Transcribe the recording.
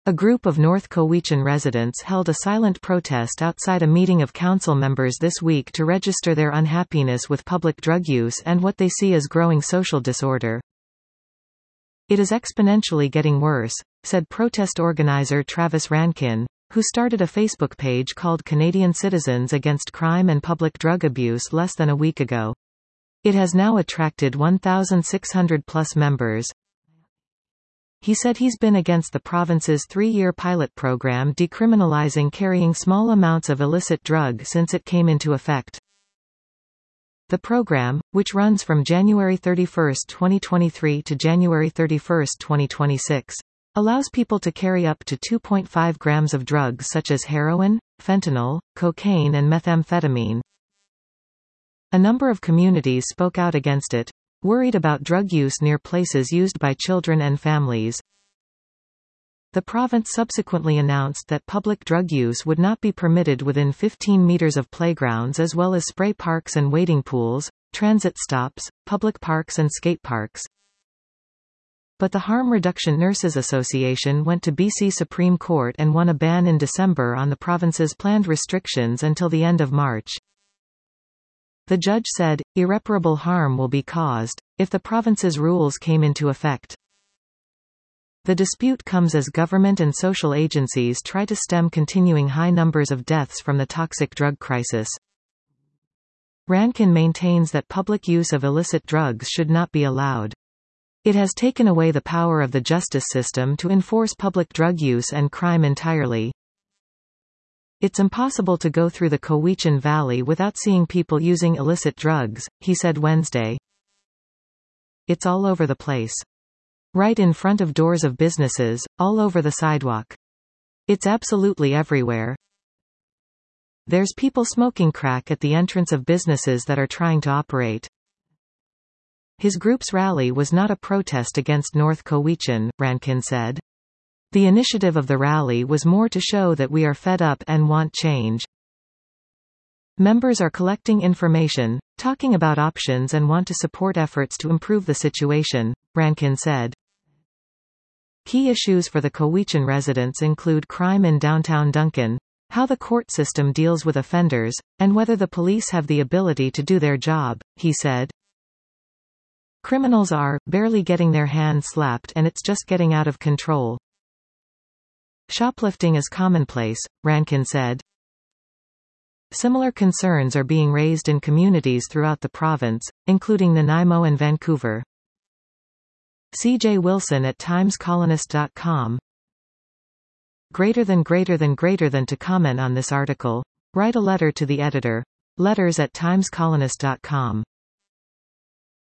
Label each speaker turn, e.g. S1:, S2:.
S1: A group of North Cowichan residents held a silent protest outside a meeting of council members this week to register their unhappiness with public drug use and what they see as growing social disorder. "It is exponentially getting worse," said protest organizer Travis Rankin, who started a Facebook page called Canadian Citizens Against Crime and Public Drug Abuse less than a week ago. It has now attracted 1,600+ members. He said he's been against the province's 3-year pilot program decriminalizing carrying small amounts of illicit drug since it came into effect. The program, which runs from January 31, 2023 to January 31, 2026, allows people to carry up to 2.5 grams of drugs such as heroin, fentanyl, cocaine and methamphetamine. A number of communities spoke out against it, worried about drug use near places used by children and families. The province subsequently announced that public drug use would not be permitted within 15 meters of playgrounds as well as spray parks and wading pools, transit stops, public parks and skate parks. But the Harm Reduction Nurses Association went to BC Supreme Court and won a ban in December on the province's planned restrictions until the end of March. The judge said, irreparable harm will be caused if the province's rules came into effect. The dispute comes as government and social agencies try to stem continuing high numbers of deaths from the toxic drug crisis. Rankin maintains that public use of illicit drugs should not be allowed. It has taken away the power of the justice system to enforce public drug use and crime entirely. "It's impossible to go through the Cowichan Valley without seeing people using illicit drugs," he said Wednesday. "It's all over the place. Right in front of doors of businesses, all over the sidewalk. It's absolutely everywhere. There's people smoking crack at the entrance of businesses that are trying to operate." His group's rally was not a protest against North Cowichan, Rankin said. The initiative of the rally was more to show that we are fed up and want change. Members are collecting information, talking about options and want to support efforts to improve the situation, Rankin said. Key issues for the Cowichan residents include crime in downtown Duncan, how the court system deals with offenders, and whether the police have the ability to do their job, he said. Criminals are barely getting their hands slapped and it's just getting out of control. Shoplifting is commonplace, Rankin said. Similar concerns are being raised in communities throughout the province, including Nanaimo and Vancouver. C.J. Wilson at timescolonist.com. Greater than to comment on this article, write a letter to the editor. Letters@timescolonist.com.